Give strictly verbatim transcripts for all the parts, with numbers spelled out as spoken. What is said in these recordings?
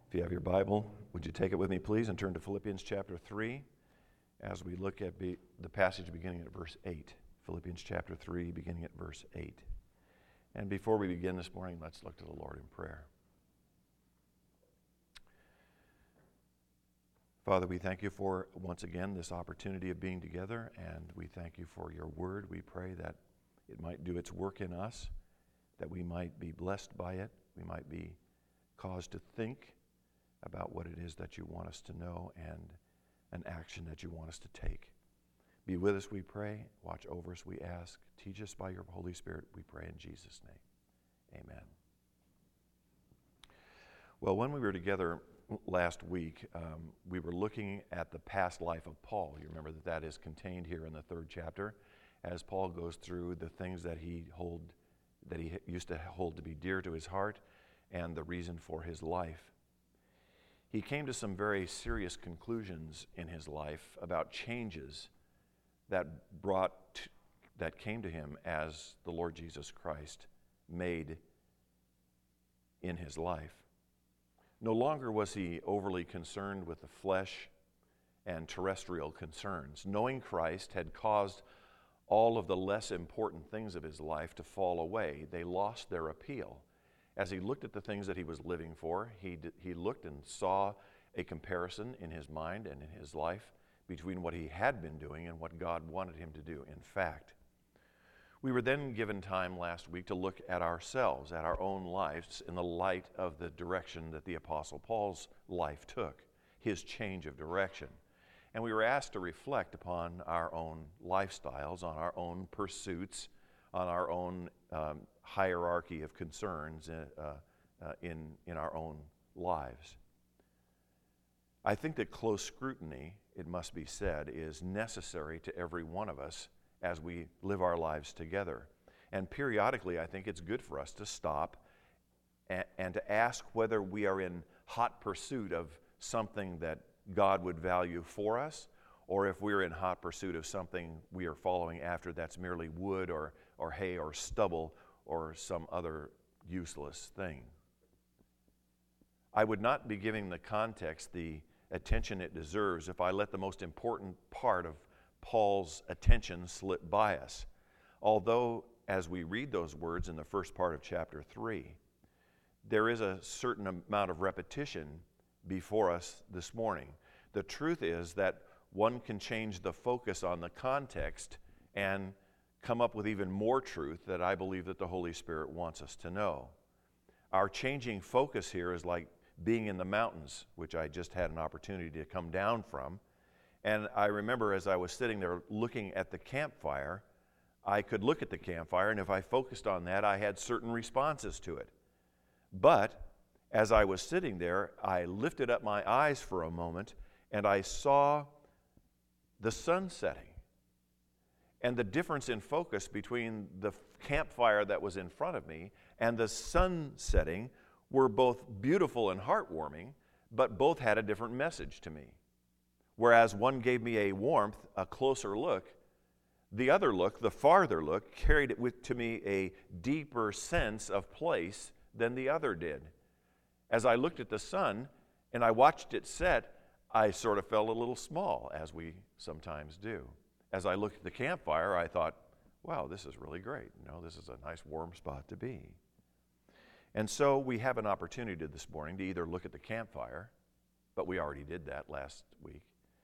If you have your Bible, would you take it with me, please, and turn to Philippians chapter three as we look at be, the passage beginning at verse eight. Philippians chapter three, beginning at verse eight. And before we begin this morning, let's look to the Lord in prayer. Father, we thank you for, once again, this opportunity of being together, and we thank you for your word. We pray that it might do its work in us, that we might be blessed by it, we might be caused to think about what it is that you want us to know and an action that you want us to take. Be with us, we pray. Watch over us, we ask. Teach us by your Holy Spirit, we pray in Jesus' name. Amen. Well, when we were together last week, um, we were looking at the past life of Paul. You remember that that is contained here in the third chapter as Paul goes through the things that he hold, that he used to hold to be dear to his heart and the reason for his life. He came to some very serious conclusions in his life about changes that brought to, that came to him as the Lord Jesus Christ made in his life. No longer was he overly concerned with the flesh and terrestrial concerns. Knowing Christ had caused all of the less important things of his life to fall away. They lost their appeal. As he looked at the things that he was living for, he, d- he looked and saw a comparison in his mind and in his life between what he had been doing and what God wanted him to do. In fact, we were then given time last week to look at ourselves, at our own lives, in the light of the direction that the Apostle Paul's life took, his change of direction. And we were asked to reflect upon our own lifestyles, on our own pursuits, on our own um, hierarchy of concerns in, uh, uh, in, in our own lives. I think that close scrutiny, it must be said, is necessary to every one of us as we live our lives together. And periodically, I think it's good for us to stop and, and to ask whether we are in hot pursuit of something that God would value for us, or if we're in hot pursuit of something we are following after that's merely wood or, or hay or stubble or some other useless thing. I would not be giving the context the attention it deserves if I let the most important part of Paul's attention slip by us. Although, as we read those words in the first part of chapter three, there is a certain amount of repetition before us this morning. The truth is that one can change the focus on the context and come up with even more truth that I believe that the Holy Spirit wants us to know. Our changing focus here is like being in the mountains, which I just had an opportunity to come down from. And I remember as I was sitting there looking at the campfire, I could look at the campfire, and if I focused on that, I had certain responses to it. But as I was sitting there, I lifted up my eyes for a moment, and I saw the sun setting. And the difference in focus between the campfire that was in front of me and the sun setting were both beautiful and heartwarming, but both had a different message to me. Whereas one gave me a warmth, a closer look, the other look, the farther look, carried it with to me a deeper sense of place than the other did. As I looked at the sun and I watched it set, I sort of felt a little small, as we sometimes do. As I looked at the campfire, I thought, wow, this is really great. You know, this is a nice warm spot to be. And so we have an opportunity this morning to either look at the campfire, but we already did that last week.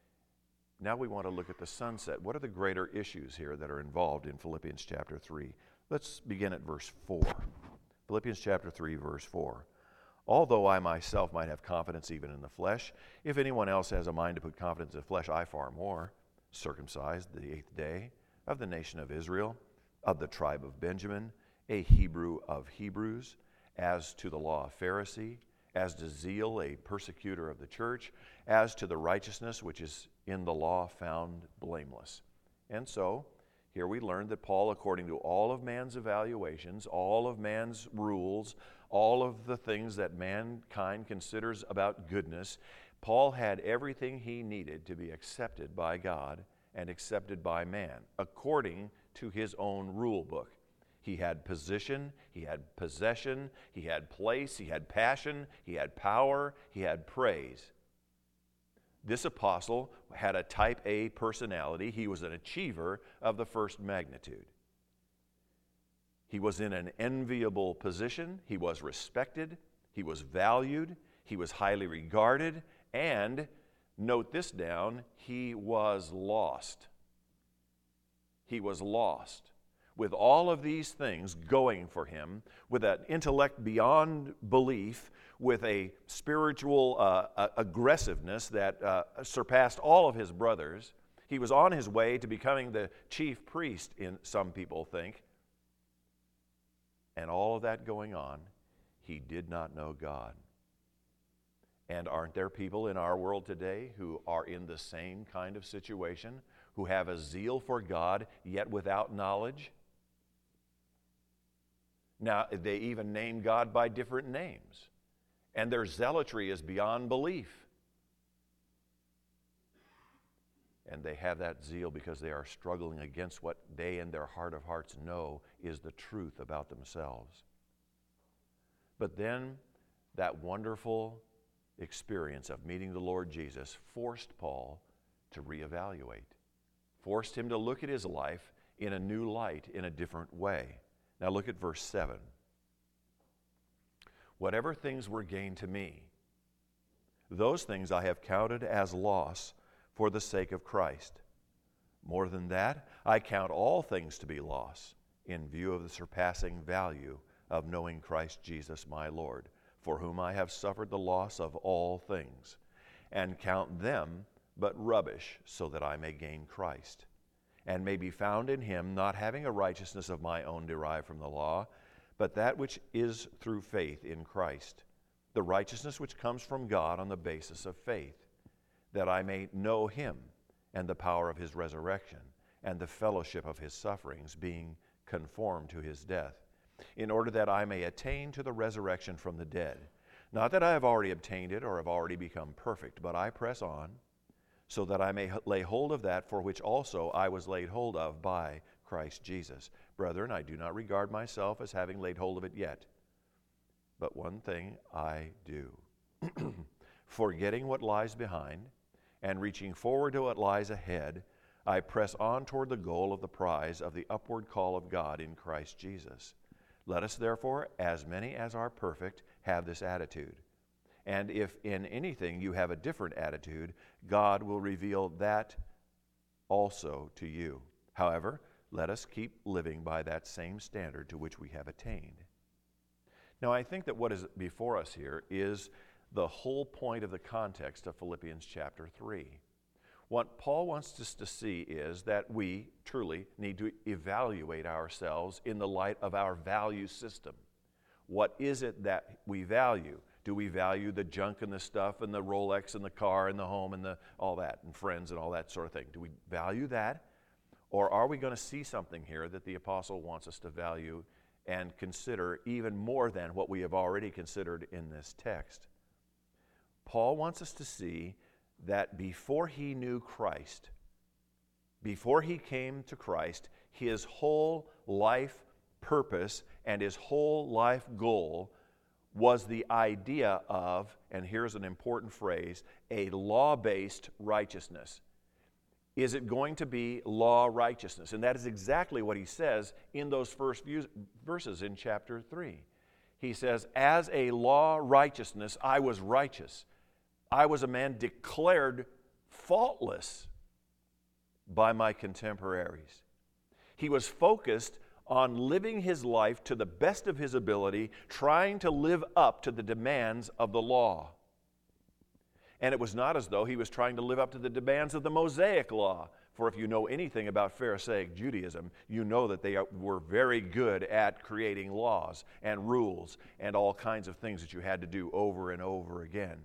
Now we want to look at the sunset. What are the greater issues here that are involved in Philippians chapter three? Let's begin at verse four. Philippians chapter three, verse four. Although I myself might have confidence even in the flesh, if anyone else has a mind to put confidence in the flesh, I far more. Circumcised the eighth day, of the nation of Israel, of the tribe of Benjamin, a Hebrew of Hebrews, as to the law a Pharisee, as to zeal a persecutor of the church, as to the righteousness which is in the law found blameless. And so, here we learn that Paul, according to all of man's evaluations, all of man's rules, all of the things that mankind considers about goodness, Paul had everything he needed to be accepted by God and accepted by man, according to his own rule book. He had position, he had possession, he had place, he had passion, he had power, he had praise. This apostle had a type A personality. He was an achiever of the first magnitude. He was in an enviable position. He was respected. He was valued. He was highly regarded. And, note this down, he was lost. He was lost. With all of these things going for him, with an intellect beyond belief, with a spiritual uh, aggressiveness that uh, surpassed all of his brothers, he was on his way to becoming the chief priest, in some people think. And all of that going on, he did not know God. And aren't there people in our world today who are in the same kind of situation, who have a zeal for God, yet without knowledge? Now, they even name God by different names, and their zealotry is beyond belief. And they have that zeal because they are struggling against what they in their heart of hearts know is the truth about themselves. But then that wonderful experience of meeting the Lord Jesus forced Paul to reevaluate, forced him to look at his life in a new light, in a different way. Now look at verse seven. Whatever things were gained to me, those things I have counted as loss for the sake of Christ. More than that, I count all things to be loss in view of the surpassing value of knowing Christ Jesus my Lord, for whom I have suffered the loss of all things, and count them but rubbish, so that I may gain Christ, and may be found in him, not having a righteousness of my own derived from the law, but that which is through faith in Christ, the righteousness which comes from God on the basis of faith, that I may know him and the power of his resurrection and the fellowship of his sufferings, being conformed to his death, in order that I may attain to the resurrection from the dead. Not that I have already obtained it or have already become perfect, but I press on, so that I may lay hold of that for which also I was laid hold of by Christ Jesus. Brethren, I do not regard myself as having laid hold of it yet, but one thing I do, forgetting what lies behind, and reaching forward to what lies ahead, I press on toward the goal of the prize of the upward call of God in Christ Jesus. Let us therefore, as many as are perfect, have this attitude. And if in anything you have a different attitude, God will reveal that also to you. However, let us keep living by that same standard to which we have attained. Now, I think that what is before us here is the whole point of the context of Philippians chapter three. What Paul wants us to see is that we truly need to evaluate ourselves in the light of our value system. What is it that we value? Do we value the junk and the stuff and the Rolex and the car and the home and the all that and friends and all that sort of thing? Do we value that? Or are we going to see something here that the apostle wants us to value and consider even more than what we have already considered in this text? Paul wants us to see that before he knew Christ, before he came to Christ, his whole life purpose and his whole life goal was the idea of, and here's an important phrase, a law-based righteousness. Is it going to be law righteousness? And that is exactly what he says in those first few verses in chapter three. He says, as a law righteousness, I was righteous. I was a man declared faultless by my contemporaries. He was focused on living his life to the best of his ability, trying to live up to the demands of the law. And it was not as though he was trying to live up to the demands of the Mosaic law. For if you know anything about Pharisaic Judaism, you know that they were very good at creating laws and rules and all kinds of things that you had to do over and over again.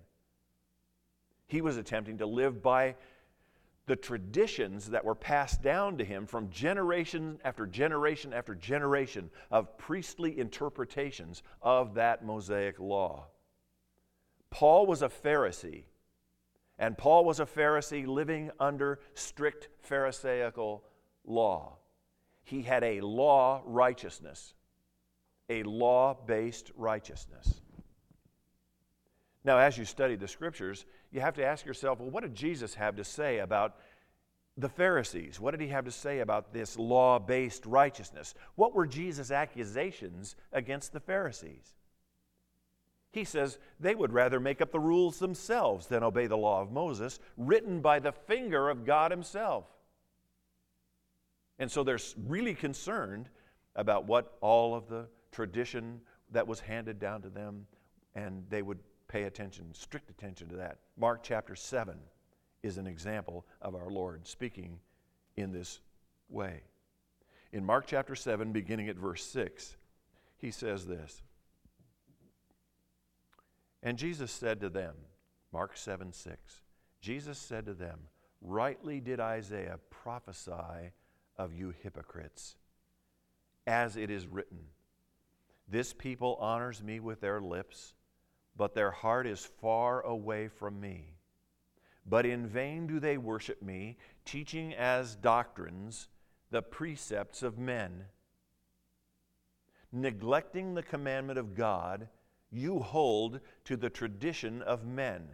He was attempting to live by the traditions that were passed down to him from generation after generation after generation of priestly interpretations of that Mosaic law. Paul was a Pharisee, and Paul was a Pharisee living under strict Pharisaical law. He had a law righteousness, a law-based righteousness. Now, as you study the Scriptures, you have to ask yourself, well, what did Jesus have to say about the Pharisees? What did he have to say about this law-based righteousness? What were Jesus' accusations against the Pharisees? He says they would rather make up the rules themselves than obey the law of Moses, written by the finger of God himself. And so they're really concerned about what all of the tradition that was handed down to them, and they would pay attention, strict attention to that. Mark chapter seven is an example of our Lord speaking in this way. In Mark chapter seven, beginning at verse six, he says this, "And Jesus said to them," Mark seven six, Jesus said to them, "Rightly did Isaiah prophesy of you hypocrites, as it is written, this people honors me with their lips, but their heart is far away from me. But in vain do they worship me, teaching as doctrines the precepts of men. Neglecting the commandment of God, you hold to the tradition of men."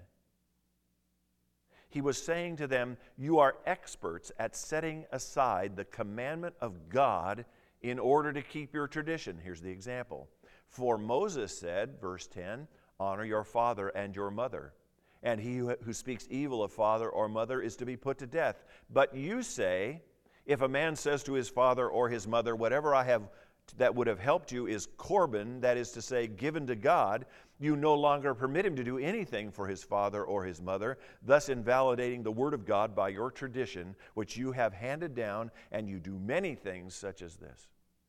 He was saying to them, you are experts at setting aside the commandment of God in order to keep your tradition. Here's the example. For Moses said, verse ten, honor your father and your mother, and he who speaks evil of father or mother is to be put to death. But you say, if a man says to his father or his mother, whatever I have that would have helped you is Corban, that is to say, given to God, you no longer permit him to do anything for his father or his mother, thus invalidating the word of God by your tradition, which you have handed down, and you do many things such as this.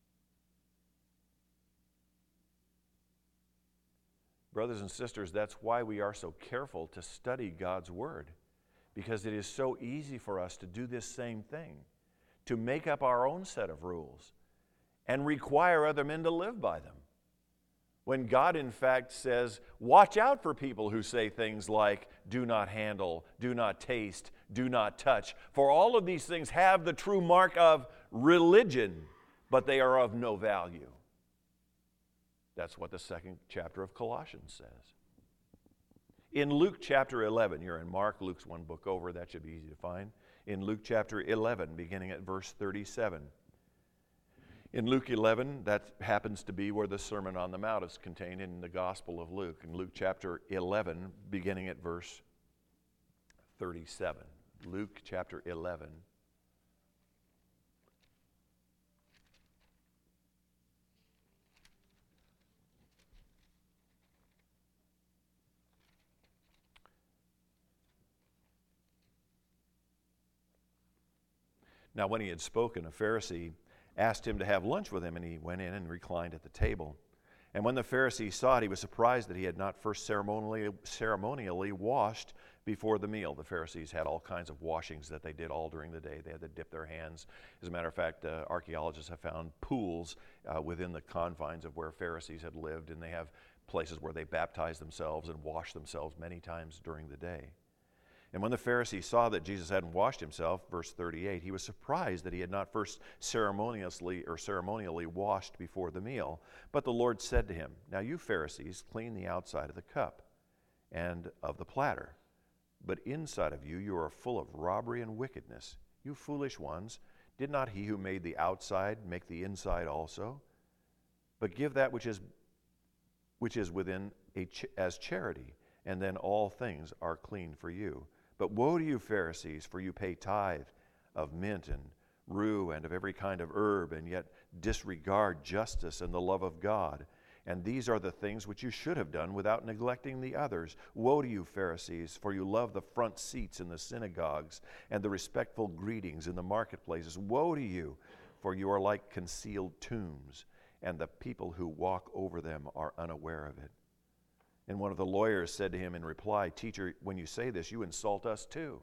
Brothers and sisters, that's why we are so careful to study God's word, because it is so easy for us to do this same thing, to make up our own set of rules and require other men to live by them. When God, in fact, says, watch out for people who say things like, do not handle, do not taste, do not touch. For all of these things have the true mark of religion, but they are of no value. That's what the second chapter of Colossians says. In Luke chapter eleven, you're in Mark, Luke's one book over, that should be easy to find. In Luke chapter eleven, beginning at verse thirty-seven. In Luke eleven, that happens to be where the Sermon on the Mount is contained in the Gospel of Luke. In Luke chapter eleven, beginning at verse thirty-seven. Luke chapter eleven. Now when he had spoken, a Pharisee asked him to have lunch with him, and he went in and reclined at the table. And when the Pharisee saw it, he was surprised that he had not first ceremonially, ceremonially washed before the meal. The Pharisees had all kinds of washings that they did all during the day. They had to dip their hands. As a matter of fact, uh, archaeologists have found pools uh, within the confines of where Pharisees had lived, and they have places where they baptized themselves and washed themselves many times during the day. And when the Pharisee saw that Jesus hadn't washed himself, verse thirty-eight, he was surprised that he had not first ceremoniously or ceremonially washed before the meal. But the Lord said to him, now you Pharisees clean the outside of the cup and of the platter, but inside of you you are full of robbery and wickedness. You foolish ones, did not he who made the outside make the inside also? But give that which is which is within a ch- as charity, and then all things are clean for you. But woe to you, Pharisees, for you pay tithe of mint and rue and of every kind of herb, and yet disregard justice and the love of God. And these are the things which you should have done without neglecting the others. Woe to you, Pharisees, for you love the front seats in the synagogues and the respectful greetings in the marketplaces. Woe to you, for you are like concealed tombs, and the people who walk over them are unaware of it. And one of the lawyers said to him in reply, Teacher, when you say this, you insult us too.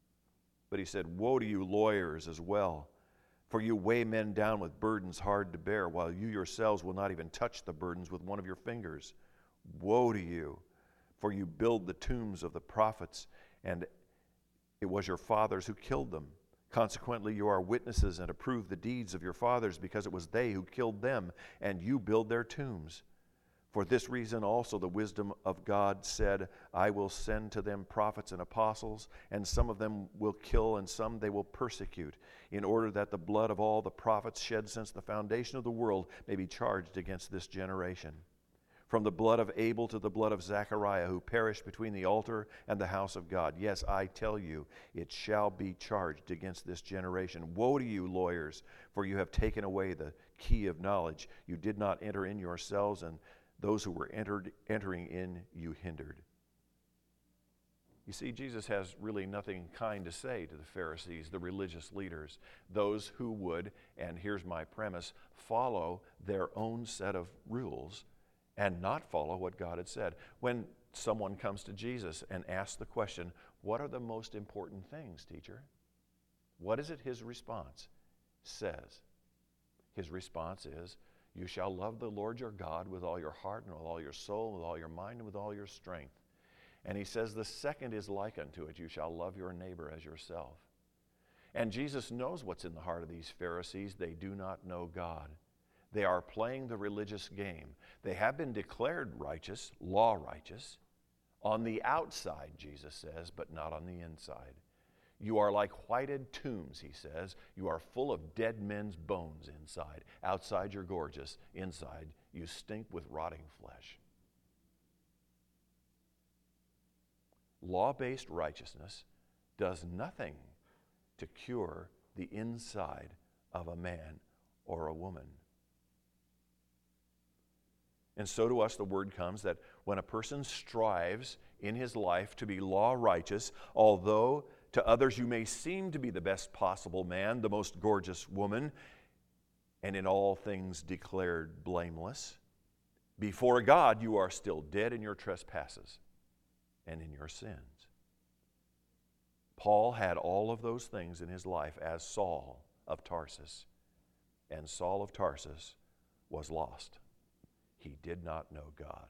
But he said, woe to you lawyers as well, for you weigh men down with burdens hard to bear, while you yourselves will not even touch the burdens with one of your fingers. Woe to you, for you build the tombs of the prophets, and it was your fathers who killed them. Consequently, you are witnesses and approve the deeds of your fathers, because it was they who killed them, and you build their tombs. For this reason also the wisdom of God said, I will send to them prophets and apostles, and some of them will kill, and some they will persecute, in order that the blood of all the prophets shed since the foundation of the world may be charged against this generation. From the blood of Abel to the blood of Zechariah, who perished between the altar and the house of God. Yes, I tell you, it shall be charged against this generation. Woe to you, lawyers, for you have taken away the key of knowledge. You did not enter in yourselves, and those who were entered, entering in you hindered. You see, Jesus has really nothing kind to say to the Pharisees, the religious leaders, those who would, and here's my premise, follow their own set of rules and not follow what God had said. When someone comes to Jesus and asks the question, what are the most important things, teacher? What is it his response says? His response is, you shall love the Lord your God with all your heart and with all your soul, with all your mind and with all your strength. And he says the second is like unto it, you shall love your neighbor as yourself. And Jesus knows what's in the heart of these Pharisees. They do not know God. They are playing the religious game. They have been declared righteous, law righteous, on the outside, Jesus says, but not on the inside. You are like whited tombs, he says. You are full of dead men's bones inside. Outside you're gorgeous. Inside you stink with rotting flesh. Law-based righteousness does nothing to cure the inside of a man or a woman. And so to us the word comes that when a person strives in his life to be law righteous, although to others you may seem to be the best possible man, the most gorgeous woman, and in all things declared blameless, before God you are still dead in your trespasses and in your sins. Paul had all of those things in his life as Saul of Tarsus, and Saul of Tarsus was lost. He did not know God.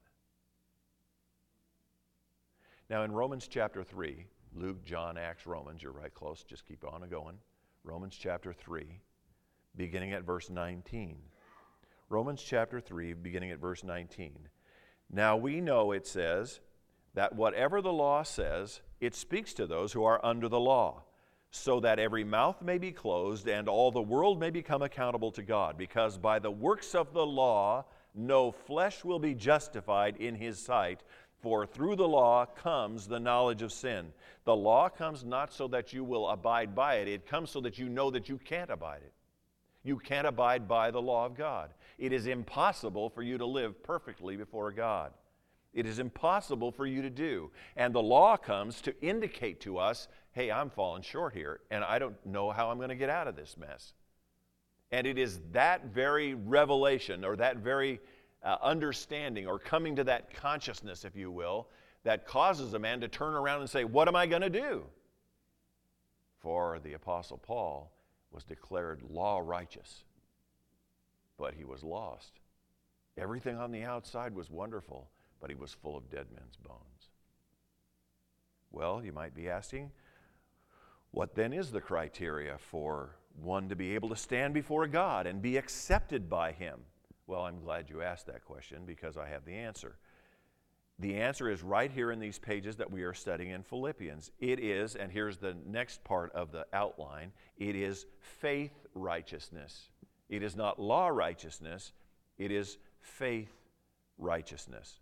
Now in Romans chapter three, Luke, John, Acts, Romans, you're right close, just keep on going. Romans chapter three, beginning at verse nineteen. Romans chapter three, beginning at verse nineteen. Now we know, it says, that whatever the law says, it speaks to those who are under the law, so that every mouth may be closed and all the world may become accountable to God. Because by the works of the law, no flesh will be justified in his sight, for through the law comes the knowledge of sin. The law comes not so that you will abide by it. It comes so that you know that you can't abide it. You can't abide by the law of God. It is impossible for you to live perfectly before God. It is impossible for you to do. And the law comes to indicate to us, hey, I'm falling short here, and I don't know how I'm going to get out of this mess. And it is that very revelation, or that very uh, understanding, or coming to that consciousness, if you will, that causes a man to turn around and say, what am I going to do? For the Apostle Paul was declared law righteous, but he was lost. Everything on the outside was wonderful, but he was full of dead men's bones. Well, you might be asking, what then is the criteria for one to be able to stand before God and be accepted by him? Well, I'm glad you asked that question, because I have the answer. The answer is right here in these pages that we are studying in Philippians. It is, and here's the next part of the outline, it is faith righteousness. It is not law righteousness, it is faith righteousness.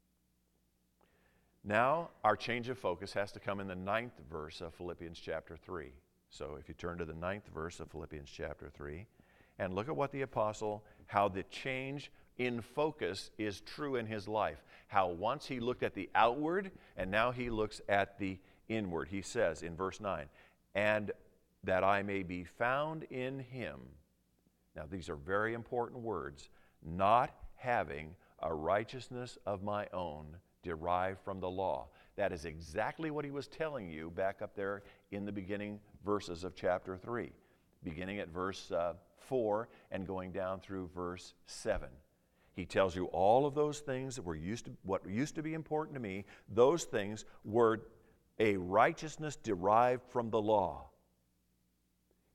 Now, our change of focus has to come in the ninth verse of Philippians chapter three. So if you turn to the ninth verse of Philippians chapter three, and look at what the apostle, how the change in focus is true in his life. How once he looked at the outward, and now he looks at the inward. He says in verse nine, and that I may be found in him. Now these are very important words. Not having a righteousness of my own derived from the law. That is exactly what he was telling you back up there in the beginning verses of chapter three. Beginning at verse uh, four and going down through verse seven. He tells you all of those things that were used to, what used to be important to me, those things were a righteousness derived from the law.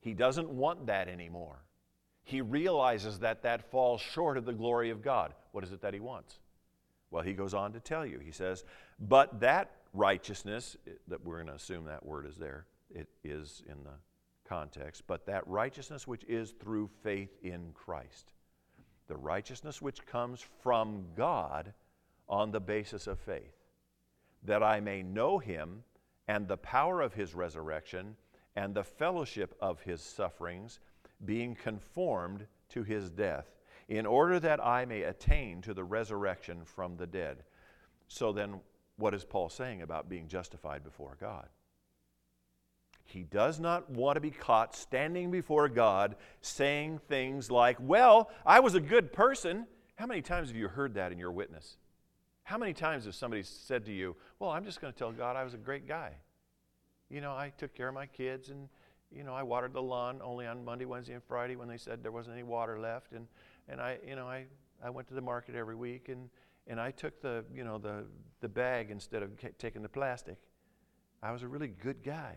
He doesn't want that anymore. He realizes that that falls short of the glory of God. What is it that he wants? Well, he goes on to tell you. He says, but that righteousness, that we're going to assume that word is there. It is in the context. But that righteousness which is through faith in Christ. The righteousness which comes from God on the basis of faith. That I may know him and the power of his resurrection and the fellowship of his sufferings, being conformed to his death, in order that I may attain to the resurrection from the dead. So then, what is Paul saying about being justified before God? He does not want to be caught standing before God saying things like, well, I was a good person. How many times have you heard that in your witness? How many times has somebody said to you, well, I'm just going to tell God I was a great guy. You know, I took care of my kids, and, you know, I watered the lawn only on Monday, Wednesday, and Friday when they said there wasn't any water left. And, and I, you know, I, I went to the market every week, and, and I took the, you know, the, the bag instead of ca- taking the plastic. I was a really good guy.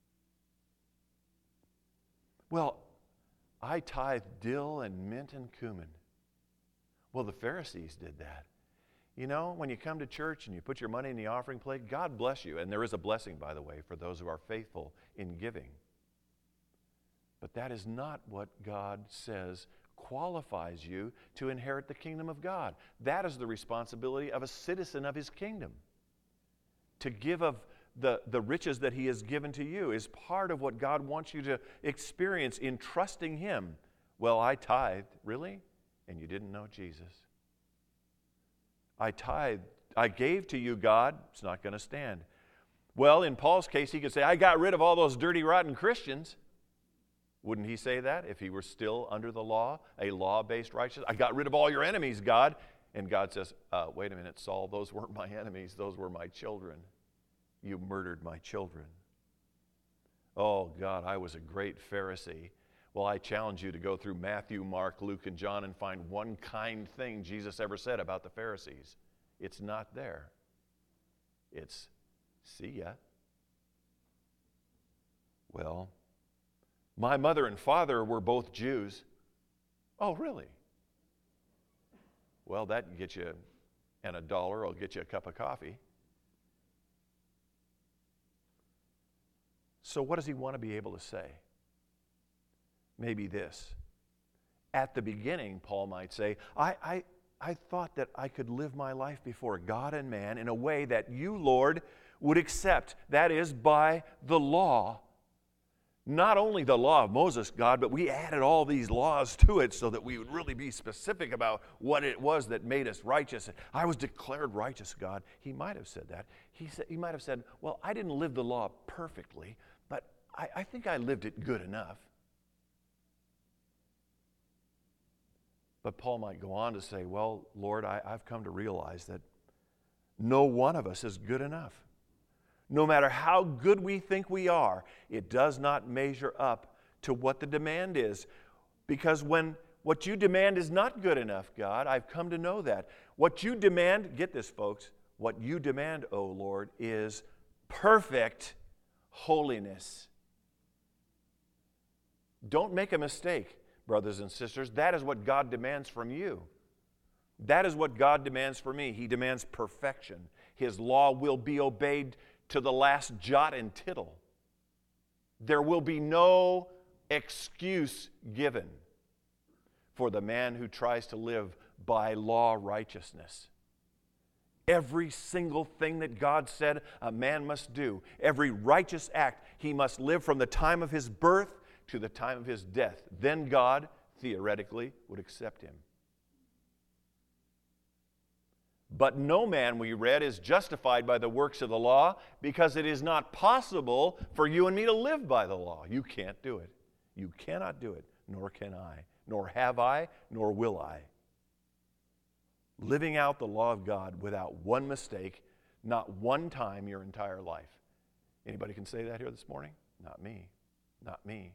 Well, I tithed dill and mint and cumin. Well, the Pharisees did that. You know, when you come to church and you put your money in the offering plate, God bless you. And there is a blessing, by the way, for those who are faithful in giving. But that is not what God says qualifies you to inherit the kingdom of God. That is the responsibility of a citizen of his kingdom. To give of the, the riches that he has given to you is part of what God wants you to experience in trusting him. Well, I tithed. Really? And you didn't know Jesus. I tithed. I gave to you, God. It's not going to stand. Well, in Paul's case, he could say, I got rid of all those dirty, rotten Christians. Wouldn't he say that if he were still under the law, a law-based righteousness? I got rid of all your enemies, God. And God says, uh, wait a minute, Saul, those weren't my enemies. Those were my children. You murdered my children. Oh, God, I was a great Pharisee. Well, I challenge you to go through Matthew, Mark, Luke, and John and find one kind thing Jesus ever said about the Pharisees. It's not there. It's, see ya. Well, my mother and father were both Jews. Oh, really? Well, that can get you, and a dollar will get you a cup of coffee. So what does he want to be able to say? Maybe this. At the beginning, Paul might say, I, I, I thought that I could live my life before God and man in a way that you, Lord, would accept. That is, by the law. Not only the law of Moses, God, but we added all these laws to it so that we would really be specific about what it was that made us righteous. I was declared righteous, God. He might have said that. He, said, he might have said, well, I didn't live the law perfectly, but I, I think I lived it good enough. But Paul might go on to say, well, Lord, I, I've come to realize that no one of us is good enough. No matter how good we think we are, it does not measure up to what the demand is. Because when what you demand is not good enough, God, I've come to know that. What you demand, get this, folks, what you demand, O Lord, is perfect holiness. Don't make a mistake, brothers and sisters. That is what God demands from you. That is what God demands for me. He demands perfection. His law will be obeyed to the last jot and tittle. There will be no excuse given for the man who tries to live by law righteousness. Every single thing that God said a man must do, every righteous act, he must live from the time of his birth to the time of his death. Then God, theoretically, would accept him. But no man, we read, is justified by the works of the law because it is not possible for you and me to live by the law. You can't do it. You cannot do it, nor can I, nor have I, nor will I. Living out the law of God without one mistake, not one time your entire life. Anybody can say that here this morning? Not me. Not me.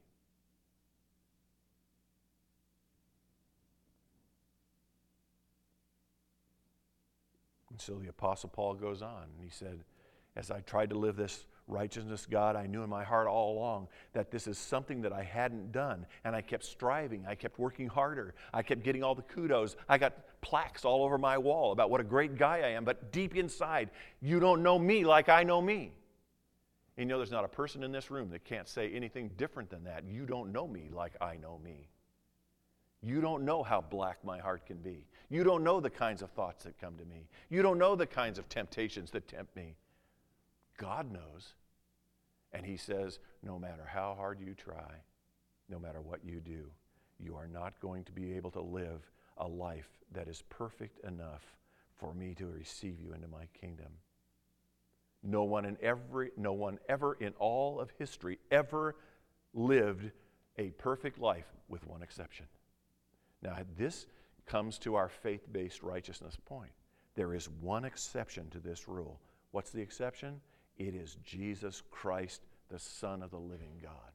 And so the Apostle Paul goes on, and he said, as I tried to live this righteousness, God, I knew in my heart all along that this is something that I hadn't done. And I kept striving. I kept working harder. I kept getting all the kudos. I got plaques all over my wall about what a great guy I am. But deep inside, you don't know me like I know me. And you know, there's not a person in this room that can't say anything different than that. You don't know me like I know me. You don't know how black my heart can be. You don't know the kinds of thoughts that come to me. You don't know the kinds of temptations that tempt me. God knows. And he says, no matter how hard you try, no matter what you do, you are not going to be able to live a life that is perfect enough for me to receive you into my kingdom. No one in every, no one ever in all of history ever lived a perfect life with one exception. Now, this comes to our faith-based righteousness point. There is one exception to this rule. What's the exception? It is Jesus Christ, the Son of the living God.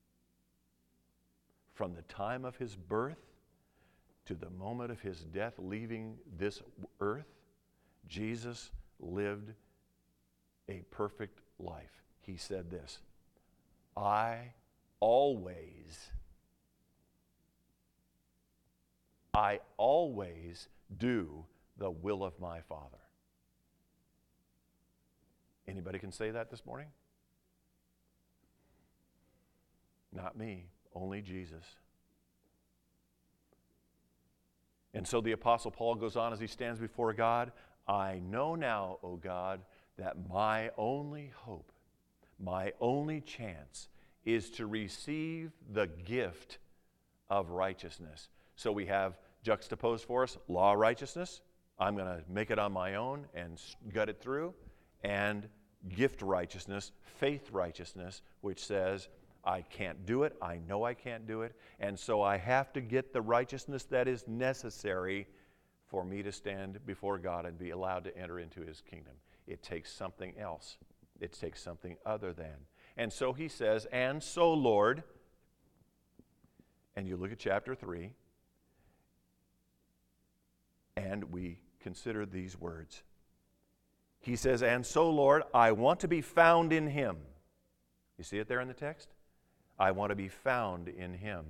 From the time of his birth to the moment of his death, leaving this earth, Jesus lived a perfect life. He said this, I always, I always do the will of my Father. Anybody can say that this morning? Not me, only Jesus. And so the Apostle Paul goes on as he stands before God, I know now, O God, that my only hope, my only chance is to receive the gift of righteousness. So we have juxtaposed for us law righteousness. I'm going to make it on my own and gut it through. And gift righteousness, faith righteousness, which says, I can't do it. I know I can't do it. And so I have to get the righteousness that is necessary for me to stand before God and be allowed to enter into his kingdom. It takes something else. It takes something other than. And so he says, and so, Lord, and you look at chapter three, and we consider these words. He says, and so, Lord, I want to be found in him. You see it there in the text? I want to be found in him.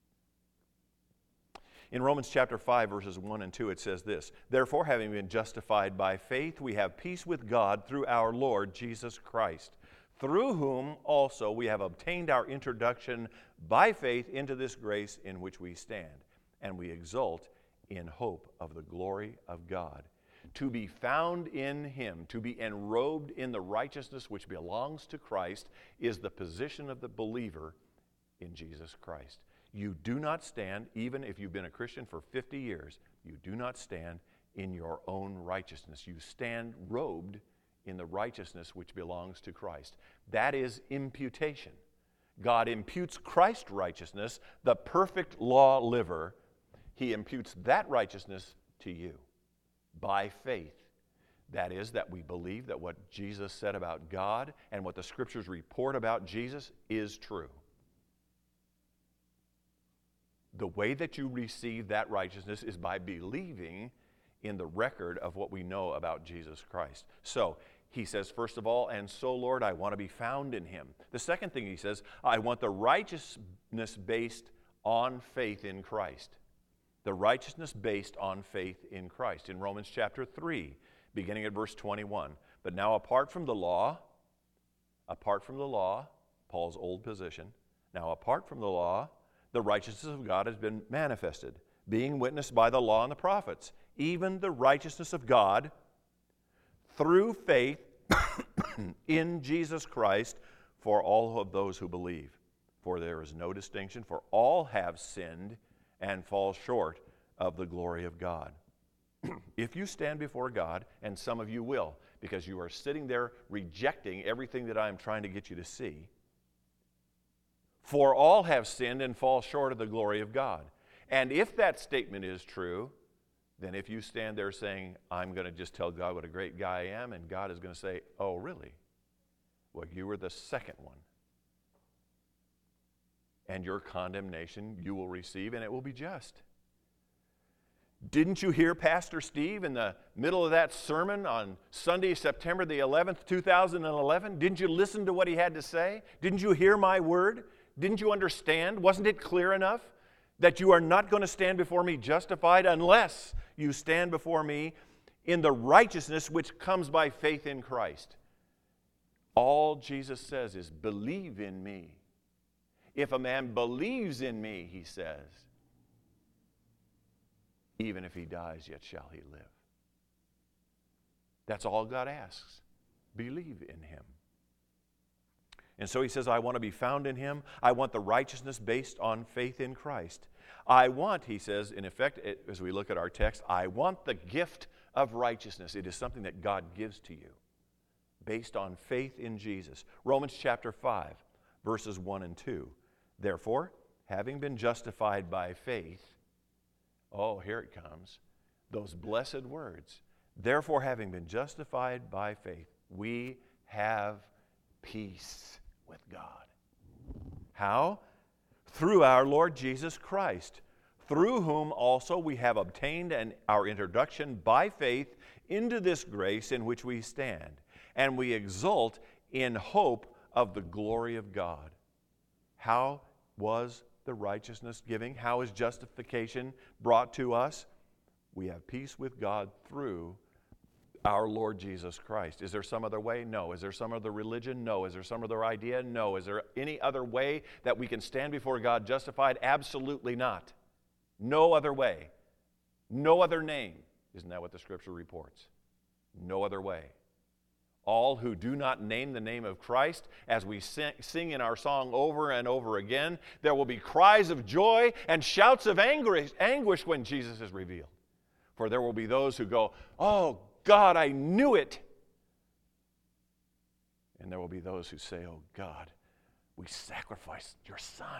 In Romans chapter five, verses one and two, it says this, therefore, having been justified by faith, we have peace with God through our Lord Jesus Christ, through whom also we have obtained our introduction by faith into this grace in which we stand, and we exult in hope of the glory of God. To be found in him, to be enrobed in the righteousness which belongs to Christ, is the position of the believer in Jesus Christ. You do not stand, even if you've been a Christian for fifty years, you do not stand in your own righteousness. You stand robed in the righteousness which belongs to Christ. That is imputation. God imputes Christ's righteousness, the perfect law liver. He imputes that righteousness to you by faith. That is, that we believe that what Jesus said about God and what the Scriptures report about Jesus is true. The way that you receive that righteousness is by believing in the record of what we know about Jesus Christ. So, he says, first of all, and so, Lord, I want to be found in him. The second thing he says, I want the righteousness based on faith in Christ. The righteousness based on faith in Christ. In Romans chapter three, beginning at verse twenty-one. But now apart from the law, apart from the law, Paul's old position, now apart from the law, the righteousness of God has been manifested, being witnessed by the law and the prophets, even the righteousness of God through faith in Jesus Christ for all of those who believe. For there is no distinction, for all have sinned and fall short of the glory of God. If you stand before God, and some of you will, because you are sitting there rejecting everything that I am trying to get you to see, for all have sinned and fall short of the glory of God. And if that statement is true, then if you stand there saying, I'm going to just tell God what a great guy I am, and God is going to say, oh, really? Well, you were the second one. And your condemnation you will receive, and it will be just. Didn't you hear Pastor Steve in the middle of that sermon on Sunday, September the eleventh, two thousand eleven? Didn't you listen to what he had to say? Didn't you hear my word? Didn't you understand? Wasn't it clear enough that you are not going to stand before me justified unless you stand before me in the righteousness which comes by faith in Christ? All Jesus says is, believe in me. If a man believes in me, he says, even if he dies, yet shall he live. That's all God asks. Believe in him. And so he says, I want to be found in him. I want the righteousness based on faith in Christ. I want, he says, in effect, as we look at our text, I want the gift of righteousness. It is something that God gives to you based on faith in Jesus. Romans chapter five, verses one and two. Therefore, having been justified by faith, oh, here it comes, those blessed words. Therefore, having been justified by faith, we have peace with God. How? Through our Lord Jesus Christ, through whom also we have obtained an, our introduction by faith into this grace in which we stand, and we exult in hope of the glory of God. How was the righteousness giving? How is justification brought to us? We have peace with God through our Lord Jesus Christ. Is there some other way? No. Is there some other religion? No. Is there some other idea? No. Is there any other way that we can stand before God justified? Absolutely not. No other way. No other name. Isn't that what the Scripture reports? No other way. All who do not name the name of Christ, as we sing in our song over and over again, there will be cries of joy and shouts of anguish, anguish when Jesus is revealed. For there will be those who go, oh, God, I knew it. And there will be those who say, oh, God, we sacrificed your Son.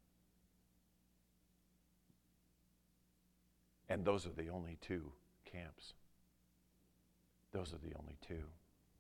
And those are the only two camps. Those are the only two.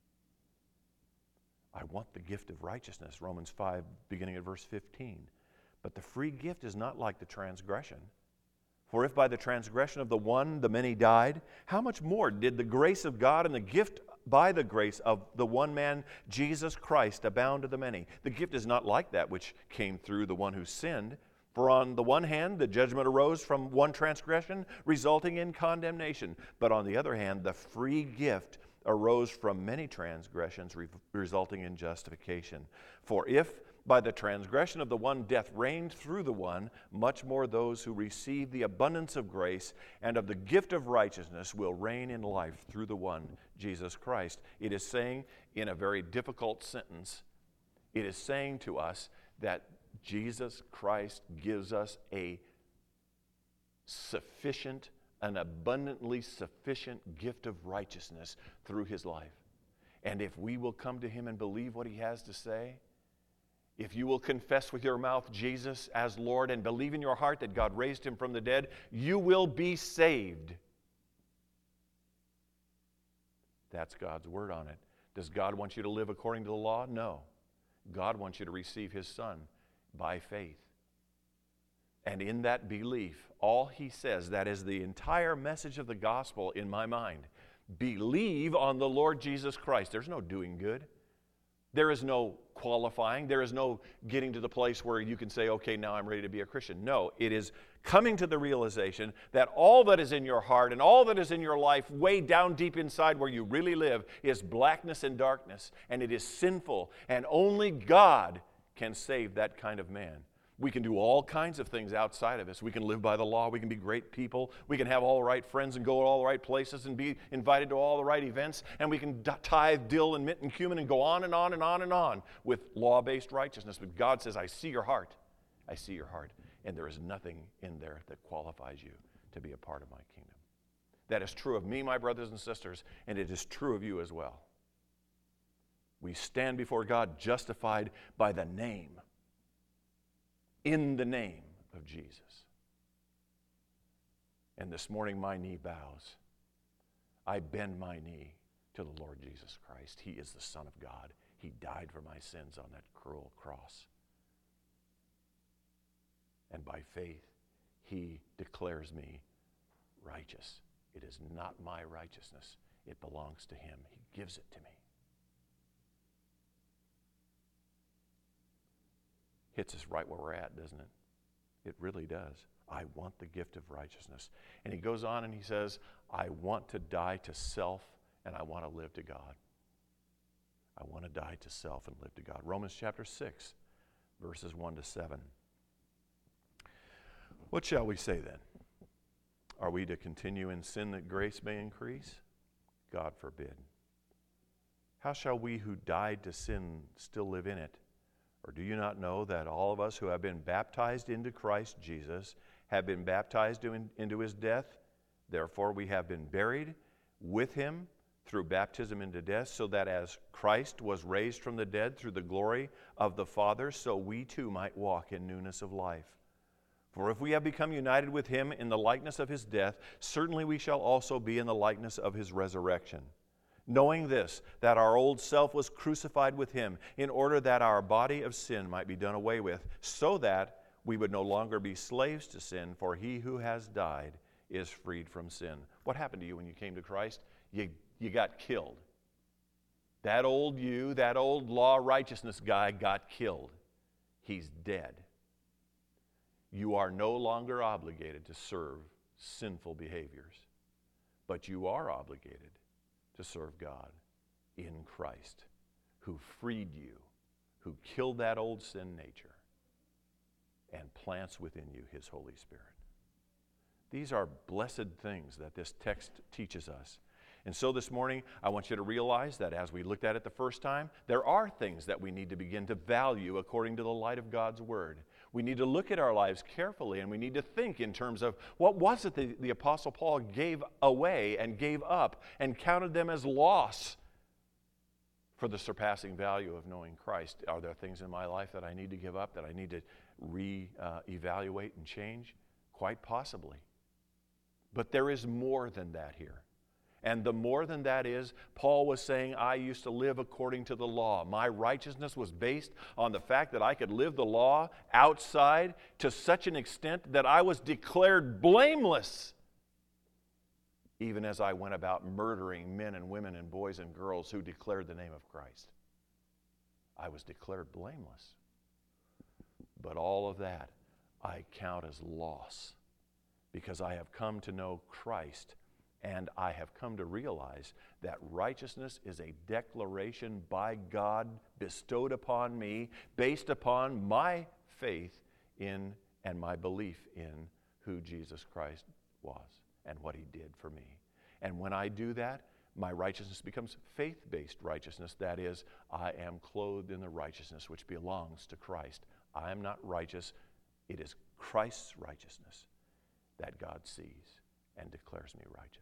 I want the gift of righteousness, Romans five, beginning at verse fifteen. But the free gift is not like the transgression. For if by the transgression of the one the many died, how much more did the grace of God and the gift by the grace of the one man, Jesus Christ, abound to the many? The gift is not like that which came through the one who sinned. For on the one hand, the judgment arose from one transgression, resulting in condemnation. But on the other hand, the free gift arose from many transgressions, re- resulting in justification. For if by the transgression of the one death reigned through the one, much more those who receive the abundance of grace and of the gift of righteousness will reign in life through the one, Jesus Christ. It is saying in a very difficult sentence, it is saying to us that Jesus Christ gives us a sufficient, an abundantly sufficient gift of righteousness through his life. And if we will come to him and believe what he has to say, if you will confess with your mouth Jesus as Lord and believe in your heart that God raised him from the dead, you will be saved. That's God's word on it. Does God want you to live according to the law? No. God wants you to receive his Son by faith. And in that belief, all he says, that is the entire message of the gospel in my mind. Believe on the Lord Jesus Christ. There's no doing good. There is no qualifying. There is no getting to the place where you can say, okay, now I'm ready to be a Christian. No, it is coming to the realization that all that is in your heart and all that is in your life, way down deep inside where you really live, is blackness and darkness, and it is sinful, and only God can save that kind of man. We can do all kinds of things outside of us. We can live by the law. We can be great people. We can have all the right friends and go to all the right places and be invited to all the right events. And we can tithe, dill, and mint, and cumin and go on and on and on and on with law-based righteousness. But God says, I see your heart. I see your heart. And there is nothing in there that qualifies you to be a part of my kingdom. That is true of me, my brothers and sisters, and it is true of you as well. We stand before God justified by the name. In the name of Jesus. And this morning my knee bows. I bend my knee to the Lord Jesus Christ. He is the Son of God. He died for my sins on that cruel cross. And by faith, he declares me righteous. It is not my righteousness. It belongs to him. He gives it to me. Hits us right where we're at, doesn't it? It really does. I want the gift of righteousness. And he goes on and he says, I want to die to self and I want to live to God. I want to die to self and live to God. Romans chapter six, verses one to seven. What shall we say then? Are we to continue in sin that grace may increase? God forbid. How shall we who died to sin still live in it? Or do you not know that all of us who have been baptized into Christ Jesus have been baptized in, into his death? Therefore we have been buried with him through baptism into death, so that as Christ was raised from the dead through the glory of the Father, so we too might walk in newness of life. For if we have become united with him in the likeness of his death, certainly we shall also be in the likeness of his resurrection. Knowing this, that our old self was crucified with him, in order that our body of sin might be done away with, so that we would no longer be slaves to sin, for he who has died is freed from sin. What happened to you when you came to Christ? You, you got killed. That old you, that old law righteousness guy got killed. He's dead. You are no longer obligated to serve sinful behaviors, but you are obligated to serve God in Christ, who freed you, who killed that old sin nature, and plants within you his Holy Spirit. These are blessed things that this text teaches us. And so this morning, I want you to realize that as we looked at it the first time, there are things that we need to begin to value according to the light of God's Word. We need to look at our lives carefully, and we need to think in terms of what was it that the Apostle Paul gave away and gave up and counted them as loss for the surpassing value of knowing Christ. Are there things in my life that I need to give up, that I need to re-evaluate and change? Quite possibly. But there is more than that here. And the more than that is, Paul was saying, I used to live according to the law. My righteousness was based on the fact that I could live the law outside to such an extent that I was declared blameless, even as I went about murdering men and women and boys and girls who declared the name of Christ. I was declared blameless. But all of that I count as loss, because I have come to know Christ. And I have come to realize that righteousness is a declaration by God bestowed upon me based upon my faith in and my belief in who Jesus Christ was and what he did for me. And when I do that, my righteousness becomes faith-based righteousness. That is, I am clothed in the righteousness which belongs to Christ. I am not righteous. It is Christ's righteousness that God sees and declares me righteous.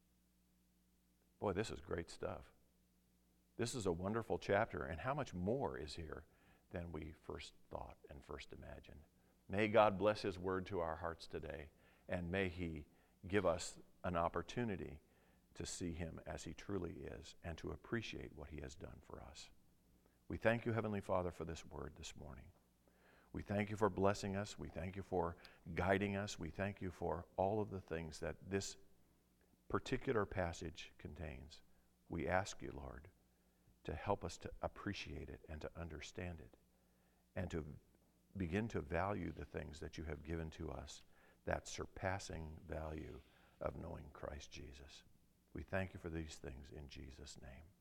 Boy, this is great stuff. This is a wonderful chapter, and how much more is here than we first thought and first imagined. May God bless his word to our hearts today, and may he give us an opportunity to see him as he truly is and to appreciate what he has done for us. We thank you, Heavenly Father, for this word this morning. We thank you for blessing us. We thank you for guiding us. We thank you for all of the things that this particular passage contains. We ask you, Lord, to help us to appreciate it and to understand it and to begin to value the things that you have given to us, that surpassing value of knowing Christ Jesus. We thank you for these things in Jesus' name.